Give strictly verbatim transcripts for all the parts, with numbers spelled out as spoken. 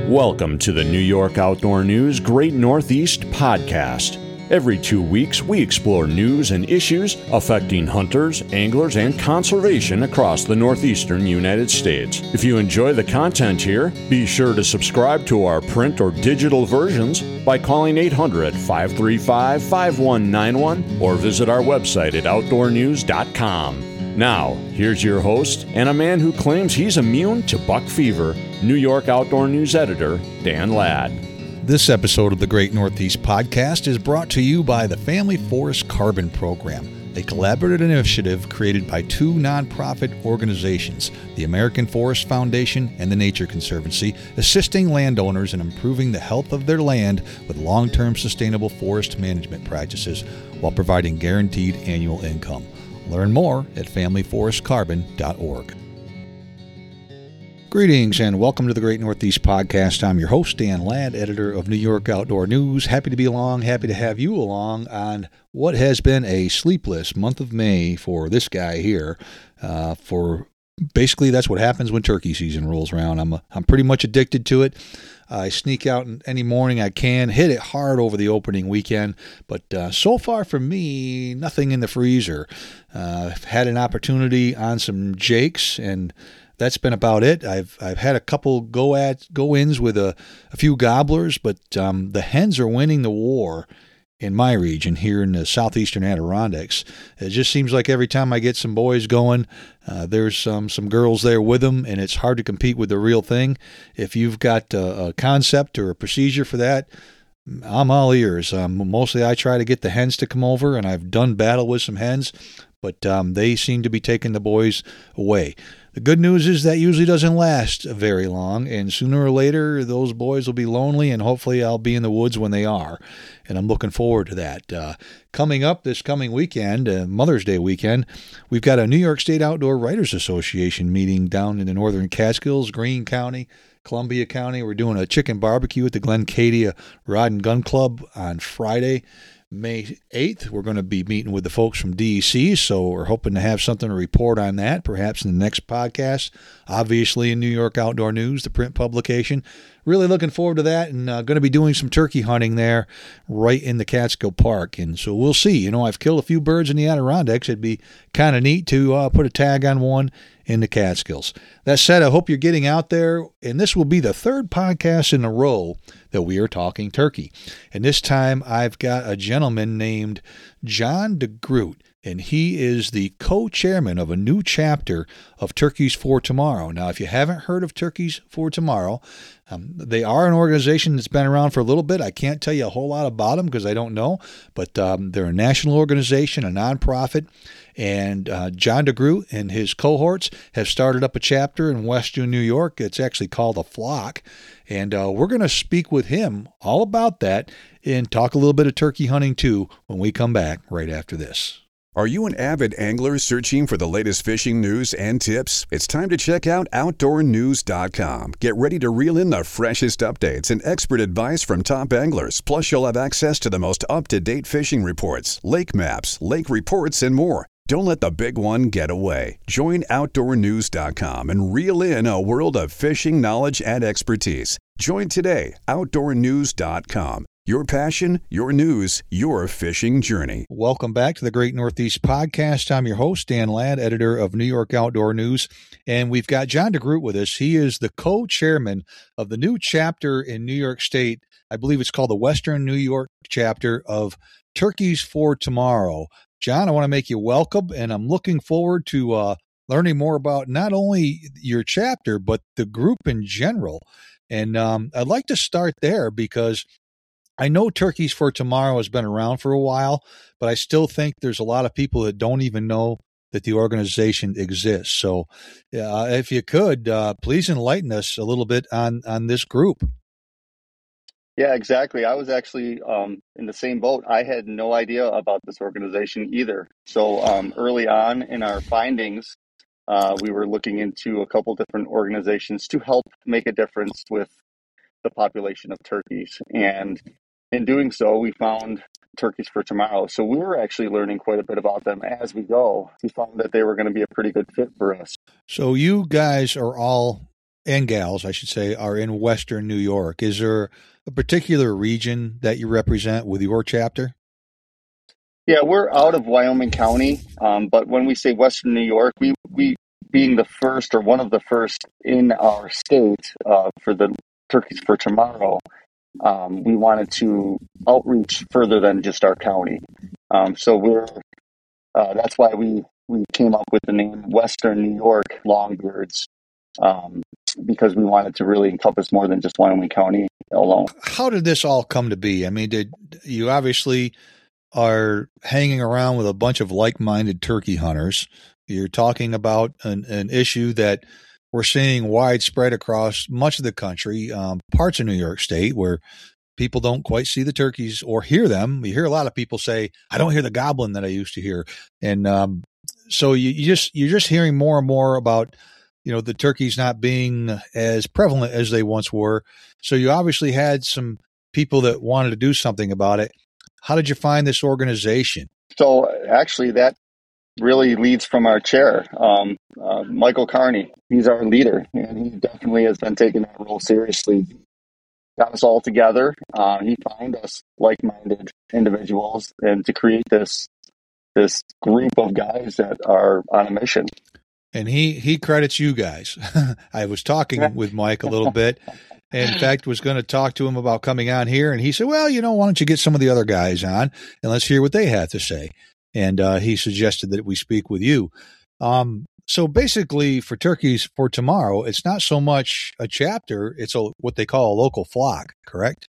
Welcome to the New York Outdoor News Great Northeast Podcast. Every two weeks, we explore news and issues affecting hunters, anglers, and conservation across the northeastern United States. If you enjoy the content here, be sure to subscribe to our print or digital versions by calling eight hundred, five three five, five one nine one or visit our website at outdoor news dot com. Now, here's your host and a man who claims he's immune to buck fever, New York Outdoor News editor, Dan Ladd. This episode of the Great Northeast Podcast is brought to you by the Family Forest Carbon Program, a collaborative initiative created by two nonprofit organizations, the American Forest Foundation and the Nature Conservancy, assisting landowners in improving the health of their land with long-term sustainable forest management practices while providing guaranteed annual income. Learn more at family forest carbon dot org. Greetings and welcome to the Great Northeast Podcast. I'm your host, Dan Ladd, editor of New York Outdoor News. Happy to be along, happy to have you along on what has been a sleepless month of May for this guy here. Uh, for basically, that's what happens when turkey season rolls around. I'm, a, I'm pretty much addicted to it. I sneak out any morning I can, hit it hard over the opening weekend, but uh, so far for me, nothing in the freezer. Uh, I've had an opportunity on some jakes, and that's been about it. I've I've had a couple go at go ins with a, a few gobblers, but um, the hens are winning the war in my region here in the southeastern Adirondacks. It just seems like every time I get some boys going, uh, there's some some girls there with them, and it's hard to compete with the real thing. If you've got a, a concept or a procedure for that, I'm all ears. Um, mostly I try to get the hens to come over, and I've done battle with some hens, but um, they seem to be taking the boys away. The good news is that usually doesn't last very long, and sooner or later, those boys will be lonely, and hopefully I'll be in the woods when they are, and I'm looking forward to that. Uh, coming up this coming weekend, uh, Mother's Day weekend, we've got a New York State Outdoor Writers Association meeting down in the northern Catskills, Greene County, Columbia County. We're doing a chicken barbecue at the Glencadia Rod and Gun Club on Friday, May eighth. We're going to be meeting with the folks from D E C, so we're hoping to have something to report on that, perhaps in the next podcast. Obviously, in New York Outdoor News, the print publication. Really looking forward to that, and uh, going to be doing some turkey hunting there right in the Catskill Park. And so we'll see. You know, I've killed a few birds in the Adirondacks. It'd be kind of neat to uh, put a tag on one in the Catskills. That said, I hope you're getting out there, and this will be the third podcast in a row that we are talking turkey. And this time I've got a gentleman named John DeGroot, and he is the co-chairman of a new chapter of Turkeys for Tomorrow. Now, if you haven't heard of Turkeys for Tomorrow, um, they are an organization that's been around for a little bit. I can't tell you a whole lot about them because I don't know, but um, they're a national organization, a nonprofit, and uh, John DeGroot and his cohorts have started up a chapter in Western New York. It's actually called A Flock, and uh, we're going to speak with him all about that and talk a little bit of turkey hunting too when we come back right after this. Are you an avid angler searching for the latest fishing news and tips? It's time to check out outdoor news dot com. Get ready to reel in the freshest updates and expert advice from top anglers. Plus, you'll have access to the most up-to-date fishing reports, lake maps, lake reports, and more. Don't let the big one get away. Join outdoor news dot com and reel in a world of fishing knowledge and expertise. Join today, outdoor news dot com. Your passion, your news, your fishing journey. Welcome back to the Great Northeast Podcast. I'm your host, Dan Ladd, editor of New York Outdoor News, and we've got John DeGroot with us. He is the co-chairman of the new chapter in New York State. I believe it's called the Western New York chapter of Turkeys for Tomorrow. John, I want to make you welcome, and I'm looking forward to uh, learning more about not only your chapter, but the group in general. And um, I'd like to start there because I know Turkeys for Tomorrow has been around for a while, but I still think there's a lot of people that don't even know that the organization exists. So uh, if you could, uh, please enlighten us a little bit on, on this group. Yeah, exactly. I was actually um, in the same boat. I had no idea about this organization either. So um, early on in our findings, uh, we were looking into a couple different organizations to help make a difference with the population of turkeys. And in doing so, we found Turkeys for Tomorrow. So we were actually learning quite a bit about them as we go. We found that they were going to be a pretty good fit for us. So you guys are all and gals, I should say, are in Western New York. Is there a particular region that you represent with your chapter? Yeah, we're out of Wyoming County, um, but when we say Western New York, we, we being the first or one of the first in our state uh, for the Turkeys for Tomorrow, um, we wanted to outreach further than just our county. Um, so we're uh, that's why we, we came up with the name Western New York Longbeards, um, because we wanted to really encompass more than just Wyoming County alone. How did this all come to be? I mean, did you obviously are hanging around with a bunch of like-minded turkey hunters? You're talking about an, an issue that we're seeing widespread across much of the country, um, parts of New York State where people don't quite see the turkeys or hear them. You hear a lot of people say, I don't hear the goblin that I used to hear. And um, so you, you just, you're just hearing more and more about, you know, the turkeys not being as prevalent as they once were. So you obviously had some people that wanted to do something about it. How did you find this organization? So actually that really leads from our chair, um, uh, Michael Carney. He's our leader, and he definitely has been taking that role seriously. Got us all together. Uh, he found us like-minded individuals, and to create this this group of guys that are on a mission. And he he credits you guys. I was talking with Mike a little bit. And in fact, was going to talk to him about coming on here. And he said, well, you know, why don't you get some of the other guys on and let's hear what they have to say. And uh, he suggested that we speak with you. Um, so basically for Turkeys for Tomorrow, it's not so much a chapter. It's a, what they call a local flock, correct?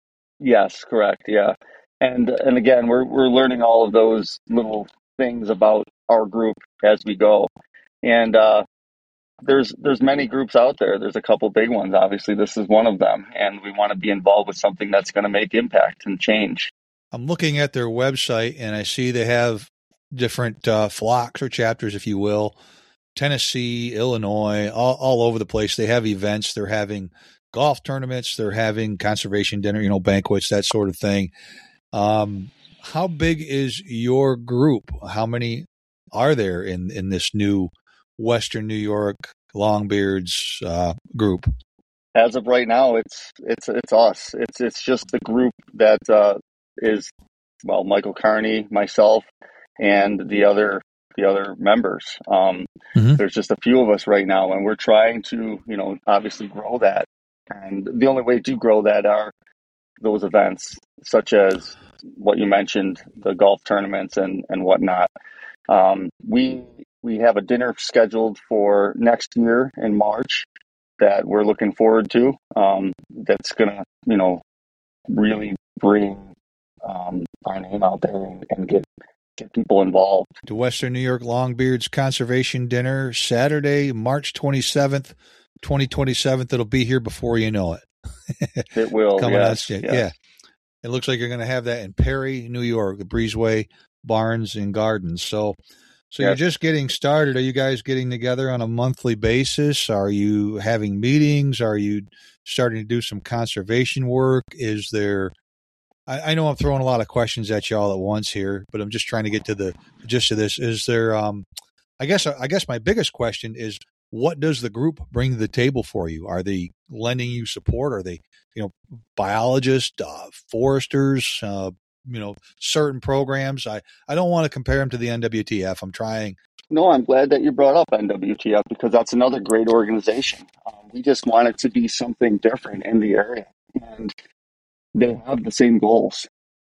Yes, correct. Yeah. And and again, we're we're learning all of those little things about our group as we go. And uh, there's there's many groups out there. There's a couple big ones. Obviously, this is one of them, and we want to be involved with something that's going to make impact and change. I'm looking at their website, and I see they have different uh, flocks or chapters, if you will. Tennessee, Illinois, all, all over the place. They have events. They're having golf tournaments. They're having conservation dinner, you know, banquets, that sort of thing. Um, how big is your group? How many are there in, in this new Western New York Longbeards uh, group? As of right now, it's it's it's us. It's it's just the group that uh, is well, Michael Carney, myself, and the other the other members. Um, mm-hmm. There's just a few of us right now, and we're trying to, you know, obviously grow that. And the only way to grow that are those events, such as what you mentioned, the golf tournaments and and whatnot. Um, we we have a dinner scheduled for next year in March that we're looking forward to. Um, that's gonna, you know, really bring um, our name out there and, and get get people involved. The Western New York Longbeards Conservation Dinner, Saturday, March twenty-seventh, twenty twenty-seven. It'll be here before you know it. It will. Coming yes, out, yes. Yeah. It looks like you're going to have that in Perry, New York, the Breezeway Barns and Gardens. So, so yes. You're just getting started. Are you guys getting together on a monthly basis? Are you having meetings? Are you starting to do some conservation work? Is there, I, I know I'm throwing a lot of questions at you all at once here, but I'm just trying to get to the gist of this. Is there, um, I guess, I guess my biggest question is, what does the group bring to the table for you? Are they lending you support? Are they, you know, biologists, uh, foresters, uh, you know, certain programs? I, I don't want to compare them to the N W T F. I'm trying. No, I'm glad that you brought up N W T F because that's another great organization. Um, we just want it to be something different in the area, and they have the same goals.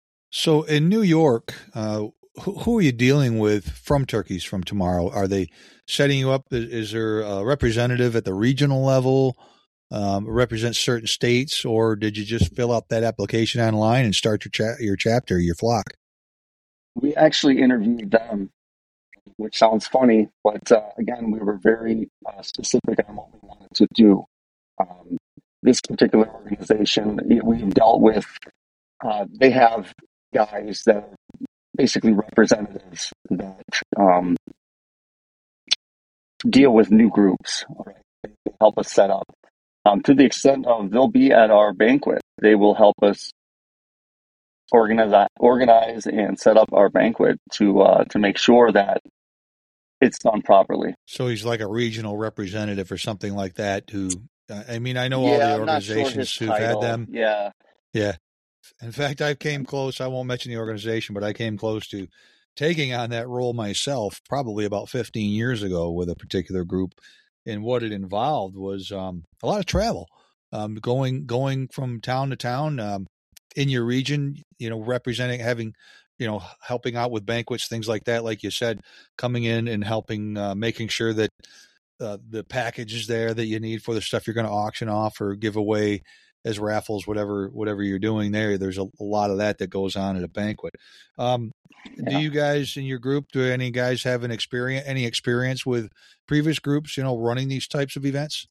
So in New York, uh, who, who are you dealing with from Turkeys from Tomorrow? Are they setting you up? Is, is there a representative at the regional level? Um, represent certain states, or did you just fill out that application online and start your cha- your chapter, your flock? We actually interviewed them, which sounds funny, but uh, again, we were very uh, specific on what we wanted to do. Um, this particular organization, we've dealt with, uh, they have guys that are basically representatives that um, deal with new groups, right? They help us set up. Um, to the extent of they'll be at our banquet, they will help us organize, organize and set up our banquet to uh, to make sure that it's done properly. So he's like a regional representative or something like that who I mean, I know Yeah, all the I'm not sure organizations his who've title. had them. Yeah. Yeah. In fact, I came close. I won't mention the organization, but I came close to taking on that role myself probably about fifteen years ago with a particular group. And what it involved was um, a lot of travel, um, going going from town to town um, in your region, you know, representing, having, you know, helping out with banquets, things like that. Like you said, coming in and helping, uh, making sure that uh, the package is there that you need for the stuff you're going to auction off or give away as raffles, whatever whatever you're doing there. There's a, a lot of that that goes on at a banquet. Um, Yeah. Do you guys in your group, do any guys have an experience, any experience with previous groups, you know, running these types of events?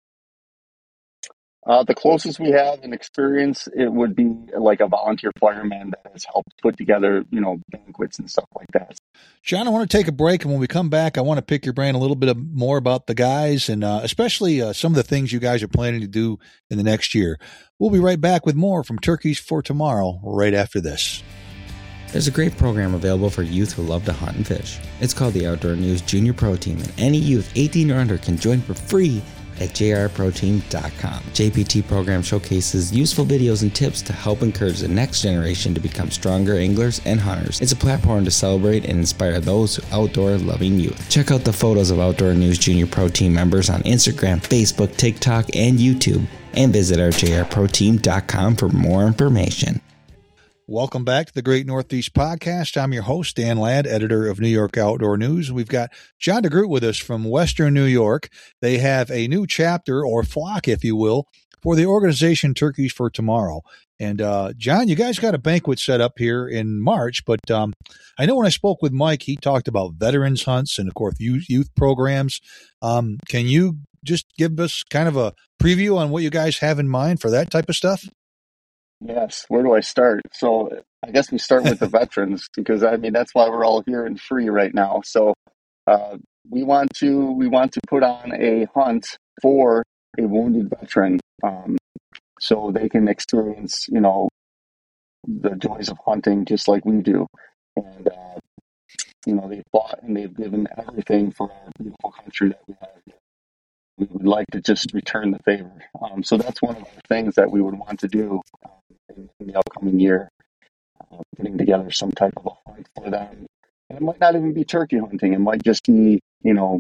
Uh, the closest we have in experience, it would be like a volunteer fireman that has helped put together, you know, banquets and stuff like that. John, I want to take a break, and when we come back, I want to pick your brain a little bit of, more about the guys and uh, especially uh, some of the things you guys are planning to do in the next year. We'll be right back with more from Turkeys for Tomorrow right after this. There's a great program available for youth who love to hunt and fish. It's called the Outdoor News Junior Pro Team, and any youth eighteen or under can join for free at j r pro team dot com. J P T program showcases useful videos and tips to help encourage the next generation to become stronger anglers and hunters. It's a platform to celebrate and inspire those outdoor-loving youth. Check out the photos of Outdoor News Junior Pro Team members on Instagram, Facebook, TikTok, and YouTube, and visit our j r pro team dot com for more information. Welcome back to the Great Northeast Podcast. I'm your host, Dan Ladd, editor of New York Outdoor News. We've got John DeGroot with us from Western New York. They have a new chapter, or flock, if you will, for the organization Turkeys for Tomorrow. And, uh, John, you guys got a banquet set up here in March, but um, I know when I spoke with Mike, he talked about veterans hunts and, of course, youth, youth programs. Um, can you just give us kind of a preview on what you guys have in mind for that type of stuff? Yes. Where do I start? So I guess we start with the veterans because I mean that's why we're all here and free right now. So uh, we want to we want to put on a hunt for a wounded veteran, um, so they can experience you know the joys of hunting just like we do. And uh, you know they've fought and they've given everything for our beautiful country that we have here. We would like to just return the favor. Um, so that's one of the things that we would want to do um, in, in the upcoming year, uh, putting together some type of a hunt for them. And it might not even be turkey hunting. It might just be, you know,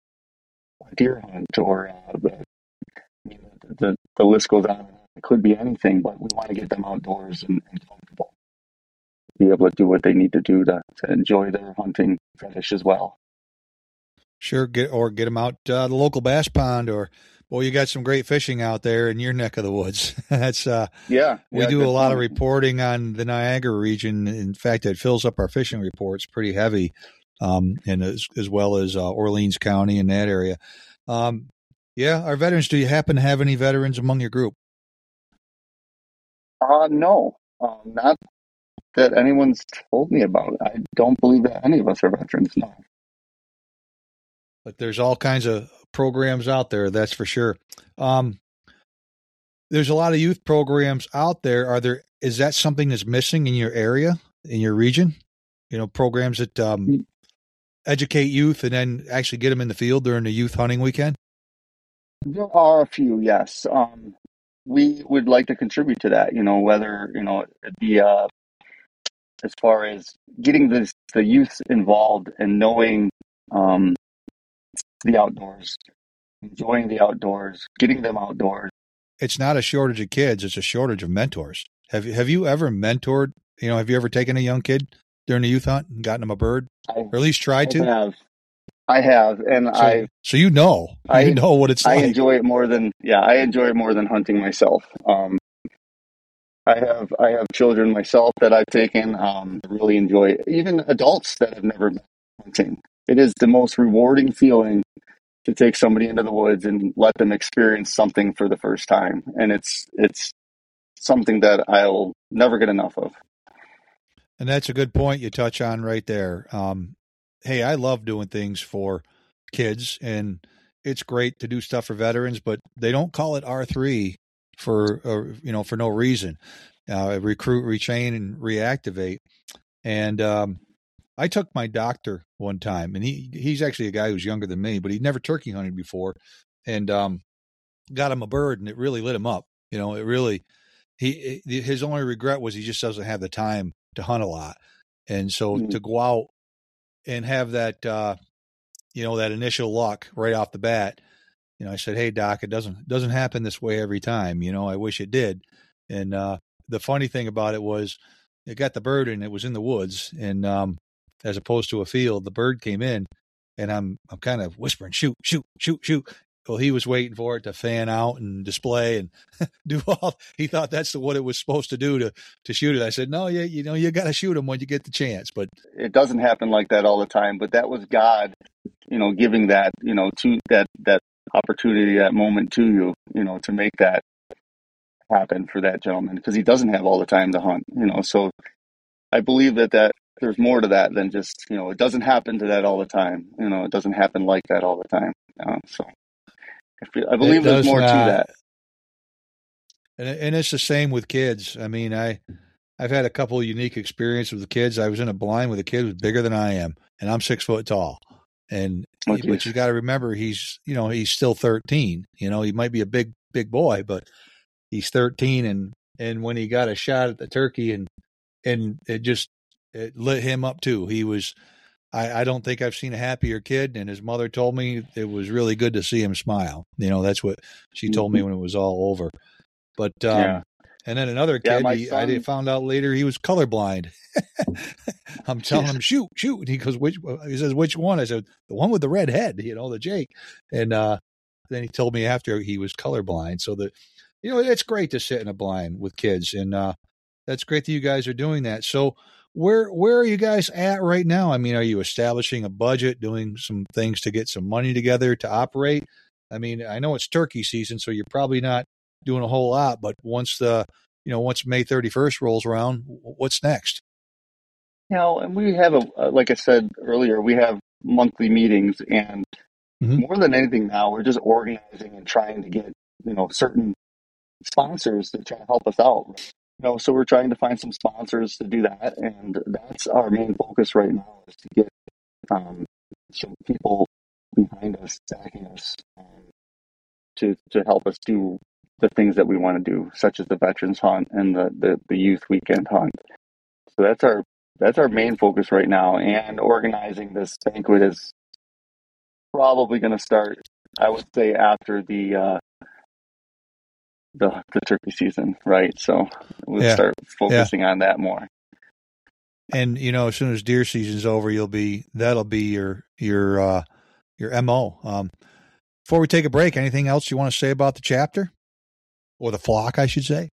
a deer hunt or uh, the, you know, the, the list goes on. It could be anything, but we want to get them outdoors and, and comfortable, be able to do what they need to do to, to enjoy their hunting fetish as well. Sure, get or get them out uh, the local bass pond, or well, you got some great fishing out there in your neck of the woods. That's uh, yeah, we yeah, do a lot point. of reporting on the Niagara region. In fact, it fills up our fishing reports pretty heavy, um, and as, as well as uh, Orleans County in that area. Um, yeah, our veterans. Do you happen to have any veterans among your group? Uh, no, um, not that anyone's told me about. I don't believe that any of us are veterans. No. But there's all kinds of programs out there, that's for sure. Um, there's a lot of youth programs out there. Are there? Is that something that's missing in your area, in your region? You know, programs that um, educate youth and then actually get them in the field during the youth hunting weekend? There are a few, yes. Um, we would like to contribute to that. You know, whether you know it be uh, as far as getting the the youth involved and knowing. Um, the outdoors, enjoying the outdoors, getting them outdoors. It's not a shortage of kids; it's a shortage of mentors. Have you have you ever mentored? You know, have you ever taken a young kid during a youth hunt and gotten them a bird, I, or at least tried I to? Have, I have, and so, I. So you know, I you know what it's I like. I enjoy it more than yeah. I enjoy it more than hunting myself. Um, I have I have children myself that I've taken. Um, really enjoy it. Even adults that have never been hunting. It is the most rewarding feeling to take somebody into the woods and let them experience something for the first time. And it's it's something that I'll never get enough of. And that's a good point you touch on right there. Um, hey, I love doing things for kids, and it's great to do stuff for veterans, but they don't call it R three for, uh, you know, for no reason. Uh, recruit, retrain, and reactivate. And um, I took my doctor one time, and he he's actually a guy who's younger than me, but he'd never turkey hunted before. And um, got him a bird, and it really lit him up. You know, it really he his only regret was he just doesn't have the time to hunt a lot, and so mm-hmm. to go out and have that uh, you know that initial luck right off the bat. You know, I said, "Hey, Doc, it doesn't doesn't happen this way every time. You know, I wish it did." And uh, the funny thing about it was, it got the bird and it was in the woods, and um, as opposed to a field, the bird came in, and I'm I'm kind of whispering, "Shoot, shoot, shoot, shoot." Well, he was waiting for it to fan out and display and do all. He thought that's what it was supposed to do to to shoot it. I said, "No, you you know you got to shoot him when you get the chance." But it doesn't happen like that all the time. But that was God, you know, giving that you know to that that opportunity, that moment to you, you know, to make that happen for that gentleman, because he doesn't have all the time to hunt, you know. So I believe that that there's more to that than just, you know, it doesn't happen to that all the time. You know, it doesn't happen like that all the time. Uh, so I, feel, I believe there's more not. to that. And and it's the same with kids. I mean, I I've had a couple of unique experiences with kids. I was in a blind with a kid who's bigger than I am, and I'm six foot tall. And okay. But you got to remember, he's you know he's still thirteen. You know, he might be a big big boy, but he's thirteen, and, and when he got a shot at the turkey, and and it just it lit him up too. He was, I, I don't think I've seen a happier kid, and his mother told me it was really good to see him smile. You know, that's what she told me when it was all over. But um, yeah. And then another kid, yeah, he, son... I found out later he was colorblind. I'm telling him, shoot, shoot. And he goes, which? He says, which one? I said, the one with the red head, you know, the Jake. And uh, then he told me after he was colorblind. So the You know, it's great to sit in a blind with kids, and uh, that's great that you guys are doing that. So where where are you guys at right now? I mean, are you establishing a budget, doing some things to get some money together to operate? I mean, I know it's turkey season, so you're probably not doing a whole lot, but once the, you know, once May thirty-first rolls around, what's next? You know, and we have, a like I said earlier, we have monthly meetings, and mm-hmm. more than anything now, we're just organizing and trying to get, you know, certain sponsors to try to help us out. You know, so we're trying to find some sponsors to do that, and that's our main focus right now, is to get um, some people behind us, backing us, um, to to help us do the things that we want to do, such as the veterans hunt and the, the, the youth weekend hunt. So that's our that's our main focus right now, and organizing this banquet is probably going to start, I would say, after the uh, the the turkey season, right? So we'll yeah. start focusing yeah. on that more. And you know, as soon as deer season's over, you'll be that'll be your your uh, your M O. Um, before we take a break, anything else you want to say about the chapter or the flock, I should say?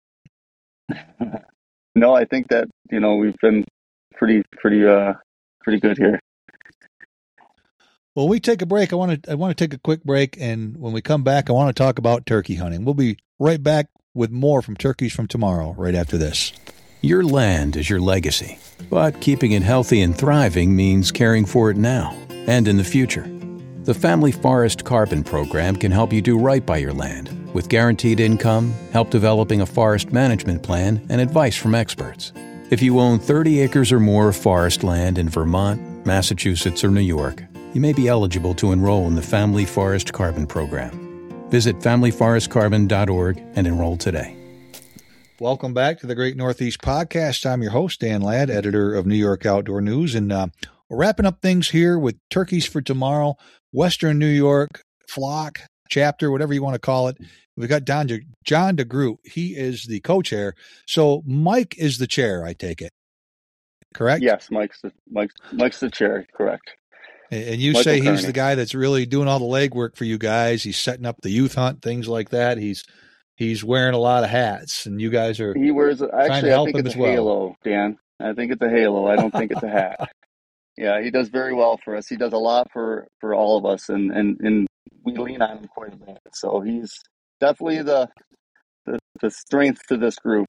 No, I think that you know we've been pretty pretty uh pretty good here. Well, we take a break. I want to I want to take a quick break, and when we come back, I want to talk about turkey hunting. We'll be right back with more from Turkeys from Tomorrow right after this. Your land is your legacy, but keeping it healthy and thriving means caring for it now and in the future. The Family Forest Carbon Program can help you do right by your land with guaranteed income, help developing a forest management plan, and advice from experts. If you own thirty acres or more of forest land in Vermont, Massachusetts, or New York, you may be eligible to enroll in the Family Forest Carbon Program. Visit family forest carbon dot org and enroll today. Welcome back to the Great Northeast Podcast. I'm your host, Dan Ladd, editor of New York Outdoor News, and uh, we're wrapping up things here with Turkeys for Tomorrow, Western New York Flock Chapter, whatever you want to call it. We've got Don De, John DeGroot. He is the co-chair. So Mike is the chair, I take it. Correct? Yes, Mike's the, Mike's, Mike's the chair, correct. And you Michael say he's Kearney. The guy that's really doing all the legwork for you guys. He's setting up the youth hunt, things like that. He's he's wearing a lot of hats, and you guys are he wears actually. trying to help I think him it's as a halo, well. Dan. I think it's a halo. I don't think it's a hat. Yeah, he does very well for us. He does a lot for, for all of us, and, and, and we lean on him quite a bit. So he's definitely the the, the strength to this group.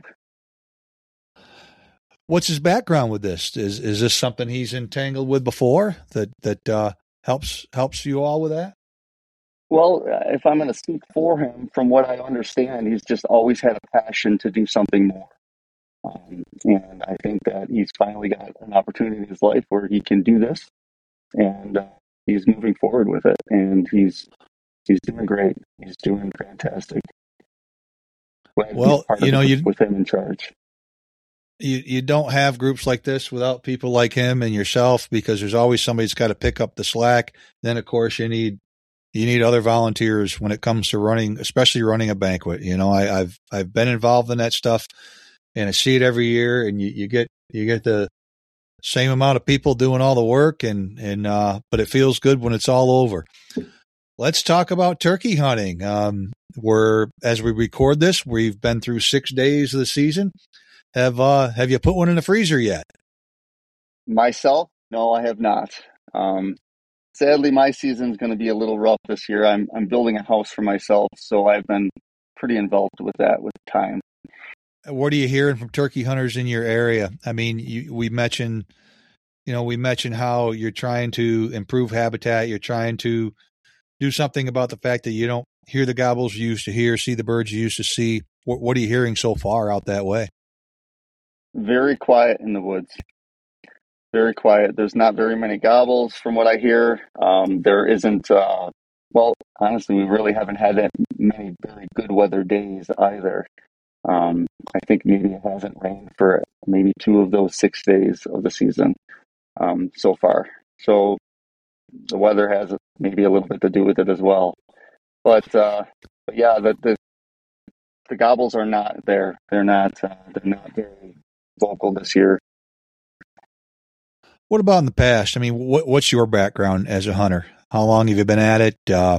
What's his background with this? Is is this something he's entangled with before that that uh, helps helps you all with that? Well, if I'm going to speak for him, from what I understand, he's just always had a passion to do something more. Um, and I think that he's finally got an opportunity in his life where he can do this, and uh, he's moving forward with it. And he's he's doing great. He's doing fantastic. Glad to be Well, part you of know, it you with him in charge. you you don't have groups like this without people like him and yourself, because there's always somebody that's got to pick up the slack. Then, of course, you need you need other volunteers when it comes to running, especially running a banquet. You know, I, I've I've been involved in that stuff, and I see it every year. And you, you get you get the same amount of people doing all the work, and and uh, but it feels good when it's all over. Let's talk about turkey hunting. Um, we're as we record this, we've been through six days of the season. Have uh have you put one in the freezer yet? Myself, no, I have not. Um, sadly, my season's going to be a little rough this year. I'm I'm building a house for myself, so I've been pretty involved with that with time. What are you hearing from turkey hunters in your area? I mean, you, we mentioned, you know, we mentioned how you're trying to improve habitat. You're trying to do something about the fact that you don't hear the gobbles you used to hear, see the birds you used to see. What, what are you hearing so far out that way? Very quiet in the woods. Very quiet. There's not very many gobbles from what I hear. Um, there isn't, uh, well, honestly, we really haven't had that many very good weather days either. Um, I think maybe it hasn't rained for maybe two of those six days of the season um, so far. So the weather has maybe a little bit to do with it as well. But, uh, but yeah, the, the the gobbles are not there. They're not. Uh, they're not very vocal this year. What about in the past? I mean, what, what's your background as a hunter? How long have you been at it? Uh,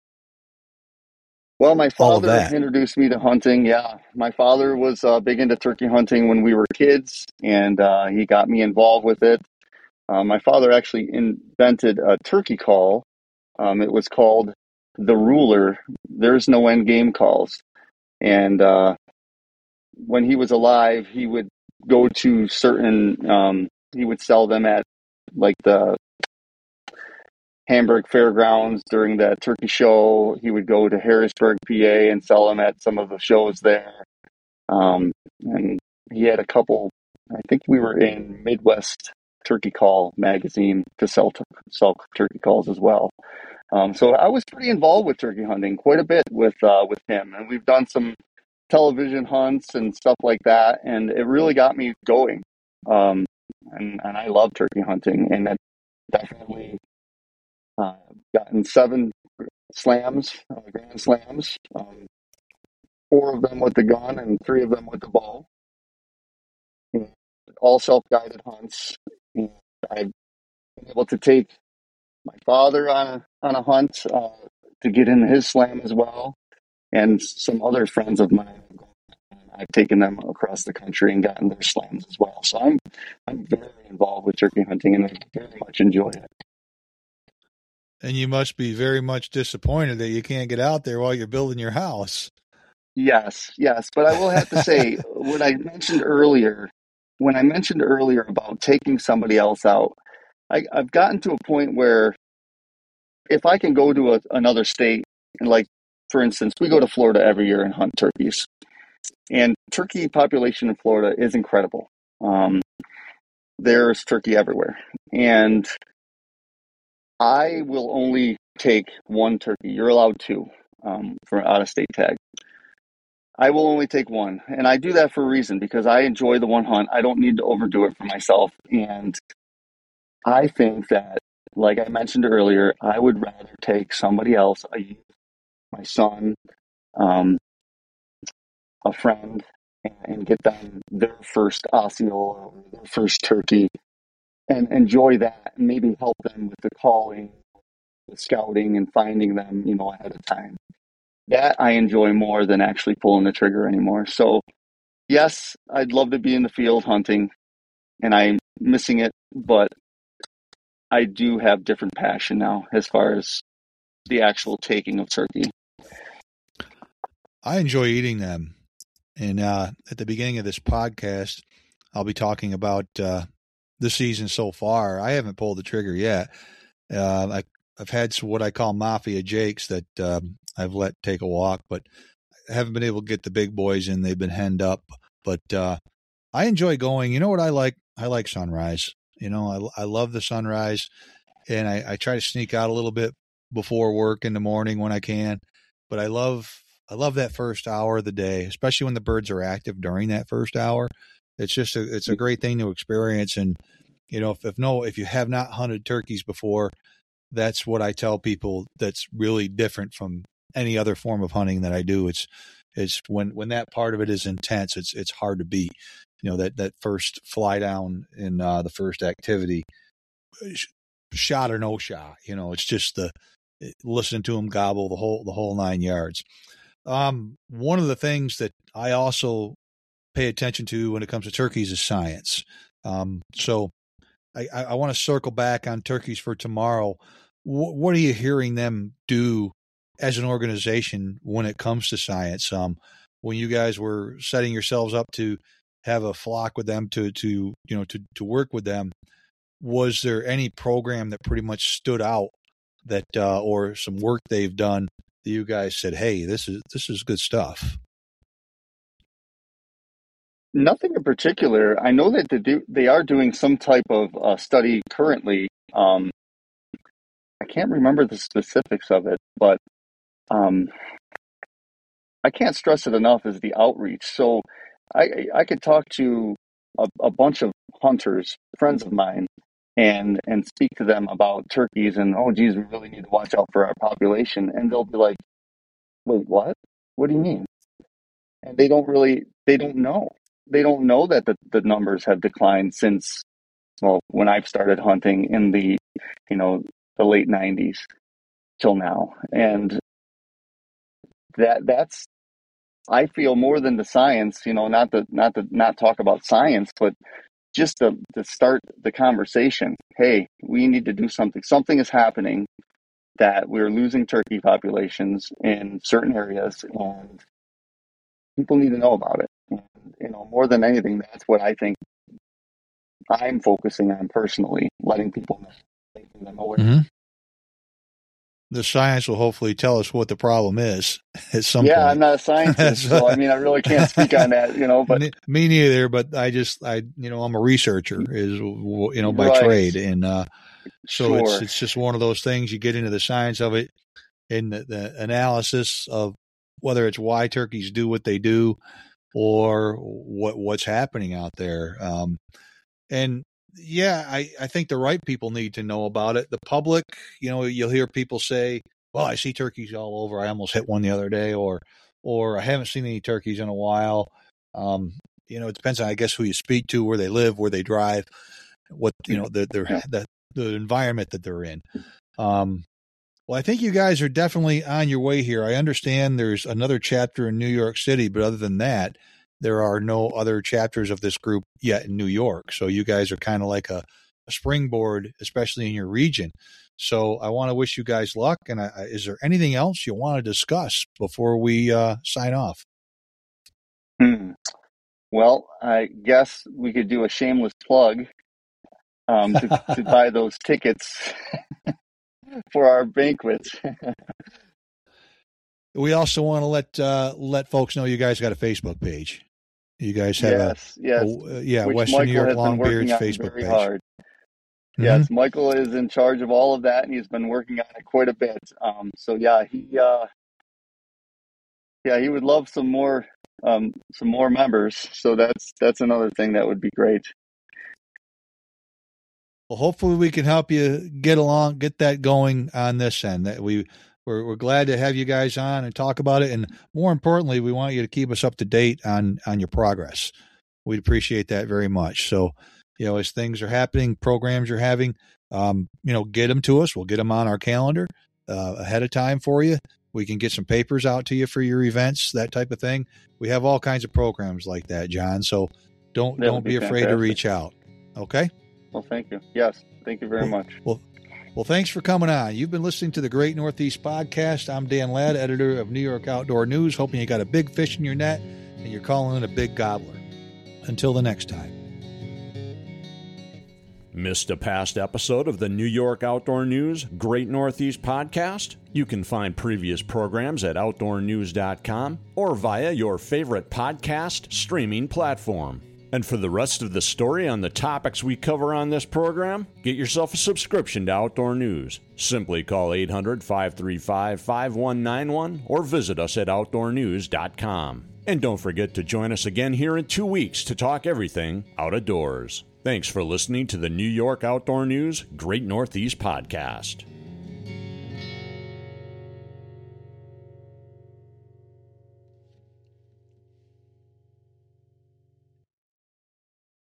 Well, my all of father that. introduced me to hunting. Yeah, my father was uh, big into turkey hunting when we were kids, and uh, he got me involved with it. Uh, my father actually invented a turkey call. Um, it was called the Ruler. There's no end game calls. And uh, when he was alive, he would go to certain, um, he would sell them at like the Hamburg Fairgrounds during that turkey show. He would go to Harrisburg, P A, and sell them at some of the shows there. Um, and he had a couple, I think we were in Midwest Turkey Call magazine to sell, to sell turkey calls as well. Um, so I was pretty involved with turkey hunting quite a bit with uh, with him, and we've done some television hunts and stuff like that, and it really got me going. Um, and, and I love turkey hunting, and it definitely uh, gotten seven slams, uh, grand slams, um, four of them with the gun and three of them with the bow. And all self-guided hunts. And I've been able to take my father on a on a hunt uh, to get in his slam as well, and some other friends of mine. I've taken them across the country and gotten their slams as well. So I'm I'm very involved with turkey hunting, and I very much enjoy it. And you must be very much disappointed that you can't get out there while you're building your house. Yes, yes. But I will have to say, what I mentioned earlier, when I mentioned earlier about taking somebody else out, I, I've gotten to a point where if I can go to a, another state, and like, for instance, we go to Florida every year and hunt turkeys. And turkey population in Florida is incredible. Um, there's turkey everywhere. And I will only take one turkey. You're allowed two um, for an out-of-state tag. I will only take one. And I do that for a reason, because I enjoy the one hunt. I don't need to overdo it for myself. And I think that, like I mentioned earlier, I would rather take somebody else, a, my son, um, a friend, and, and get them their first Osceola or their first turkey and enjoy that, and maybe help them with the calling, the scouting, and finding them, you know, ahead of time. That I enjoy more than actually pulling the trigger anymore. So yes, I'd love to be in the field hunting, and I'm missing it, but I do have different passion now as far as the actual taking of turkey. I enjoy eating them. And uh, at the beginning of this podcast, I'll be talking about uh, the season so far. I haven't pulled the trigger yet. Uh, I, I've had some, what I call Mafia Jakes that um, I've let take a walk, but I haven't been able to get the big boys in. They've been henned up. But uh, I enjoy going. You know what I like? I like sunrise. You know, I, I love the sunrise, and I, I try to sneak out a little bit before work in the morning when I can. But I love I love that first hour of the day, especially when the birds are active during that first hour. It's just a it's a great thing to experience. And you know, if, if no if you have not hunted turkeys before, that's what I tell people. That's really different from any other form of hunting that I do. It's it's when when that part of it is intense. It's it's hard to beat. You know, that that first fly down in uh, the first activity, shot or no shot. You know, it's just the listen to them gobble the whole the whole nine yards. Um, one of the things that I also pay attention to when it comes to turkeys is science. Um, so I, I want to circle back on turkeys for tomorrow. W- what are you hearing them do as an organization when it comes to science? Um, when you guys were setting yourselves up to have a flock with them, to to you know to to work with them, was there any program that pretty much stood out that uh, or some work they've done that you guys said, hey, this is this is good stuff? Nothing in particular. I know that they do. They are doing some type of uh, study currently. Um, I can't remember the specifics of it, but um, I can't stress it enough. Is the outreach. So I I could talk to a, a bunch of hunters, friends of mine, and and speak to them about turkeys and, oh geez, we really need to watch out for our population, and they'll be like, wait, what? What do you mean? And they don't really, they don't know. They don't know that the, the numbers have declined since, well, when I've started hunting in the, you know, the late nineties till now. And that that's, I feel, more than the science, you know, not the, not the, not talk about science, but just to, to start the conversation. Hey, we need to do something. Something is happening, that we're losing turkey populations in certain areas, and people need to know about it. And, you know, more than anything, that's what I think I'm focusing on personally, letting people know, making them aware. Mm-hmm. The science will hopefully tell us what the problem is at some yeah, point. I'm not a scientist, so I mean, I really can't speak on that, you know, but me neither, but I just, I, you know, I'm a researcher is, you know, by right. trade. And, uh, so sure. it's, it's just one of those things. You get into the science of it and the, the analysis of whether it's why turkeys do what they do or what, what's happening out there. Um, and, Yeah, I, I think the right people need to know about it. The public, you know, you'll hear people say, well, I see turkeys all over. I almost hit one the other day, or or I haven't seen any turkeys in a while. Um, you know, it depends on, I guess, who you speak to, where they live, where they drive, what, you know, the, the, the, the environment that they're in. Um, well, I think you guys are definitely on your way here. I understand there's another chapter in New York City, but other than that, there are no other chapters of this group yet in New York. So you guys are kind of like a, a springboard, especially in your region. So I want to wish you guys luck. And I, is there anything else you want to discuss before we uh, sign off? Hmm. Well, I guess we could do a shameless plug um, to, to buy those tickets for our banquet. We also want to let uh, let folks know you guys got a Facebook page. You guys have yes, a, yes. a yeah, Which Western Michael New York has been working Longbeards on Facebook very page. Hard. Mm-hmm. Yes, Michael is in charge of all of that, and he's been working on it quite a bit. Um, so yeah, he uh, yeah he would love some more um, some more members. So that's that's another thing that would be great. Well, hopefully we can help you get along, get that going on this end. That we we're, we're glad to have you guys on and talk about it, and more importantly, we want you to keep us up to date on on your progress. We'd appreciate that very much. So, you know, as things are happening, programs you're having, um, you know, get them to us. We'll get them on our calendar uh, ahead of time for you. We can get some papers out to you for your events, that type of thing. We have all kinds of programs like that, John. So don't That don't be be afraid fantastic. to reach out. Okay. Well, thank you. Yes, thank you very well, much. Well, well, thanks for coming on. You've been listening to the Great Northeast Podcast. I'm Dan Ladd, editor of New York Outdoor News, hoping you got a big fish in your net and you're calling it a big gobbler. Until the next time. Missed a past episode of the New York Outdoor News Great Northeast Podcast? You can find previous programs at outdoor news dot com or via your favorite podcast streaming platform. And for the rest of the story on the topics we cover on this program, get yourself a subscription to Outdoor News. Simply call eight hundred, five three five, five one nine one or visit us at outdoor news dot com. And don't forget to join us again here in two weeks to talk everything out of doors. Thanks for listening to the New York Outdoor News Great Northeast Podcast.